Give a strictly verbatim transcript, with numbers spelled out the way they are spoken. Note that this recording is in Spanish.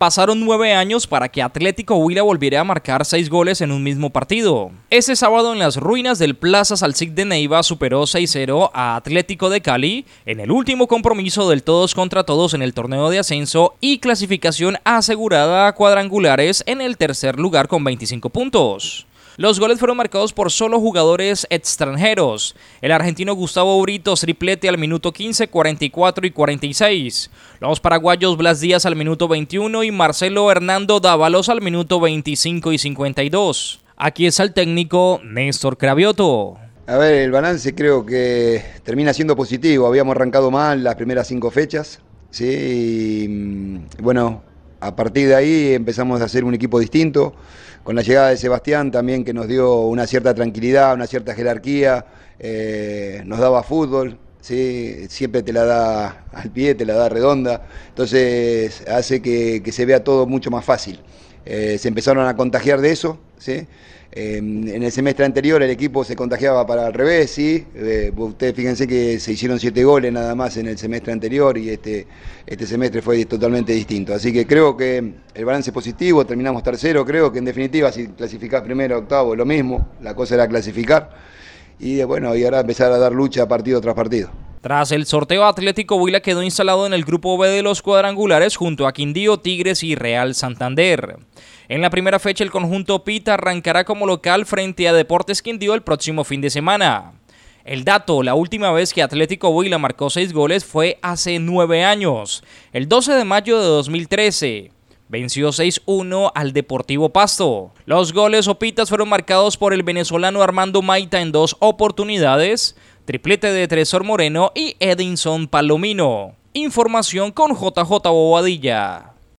Pasaron nueve años para que Atlético Huila volviera a marcar seis goles en un mismo partido. Ese sábado en las ruinas del Plaza Salsic de Neiva superó seis cero a Atlético de Cali en el último compromiso del todos contra todos en el torneo de ascenso y clasificación asegurada a cuadrangulares en el tercer lugar con veinticinco puntos. Los goles fueron marcados por solo jugadores extranjeros. El argentino Gustavo Britos triplete al minuto quince, cuarenta y cuatro y cuarenta y seis. Los paraguayos Blas Díaz al minuto veintiuno y Marcelo Hernando Dávalos al minuto veinticinco y cincuenta y dos. Aquí está el técnico Néstor Cravioto. A ver, el balance creo que termina siendo positivo. Habíamos arrancado mal las primeras cinco fechas, ¿sí? Y, bueno, a partir de ahí empezamos a hacer un equipo distinto. Con la llegada de Sebastián también, que nos dio una cierta tranquilidad, una cierta jerarquía, eh, nos daba fútbol, ¿sí? Siempre te la da al pie, te la da redonda, entonces hace que, que se vea todo mucho más fácil. Eh, se empezaron a contagiar de eso, ¿sí? Eh, en el semestre anterior el equipo se contagiaba para al revés, ¿sí? Eh, ustedes fíjense que se hicieron siete goles nada más en el semestre anterior y este, este semestre fue totalmente distinto. Así que creo que el balance es positivo, terminamos tercero, creo que en definitiva si clasificás primero o octavo lo mismo, la cosa era clasificar y bueno, y ahora empezar a dar lucha partido tras partido. Tras el sorteo, Atlético Huila quedó instalado en el grupo B de los cuadrangulares junto a Quindío, Tigres y Real Santander. En la primera fecha, el conjunto Pita arrancará como local frente a Deportes Quindío el próximo fin de semana. El dato, la última vez que Atlético Huila marcó seis goles fue hace nueve años, el doce de mayo de dos mil trece. Venció seis uno al Deportivo Pasto. Los goles opitas fueron marcados por el venezolano Armando Maita en dos oportunidades, triplete de Tresor Moreno y Edinson Palomino. Información con J J Bobadilla.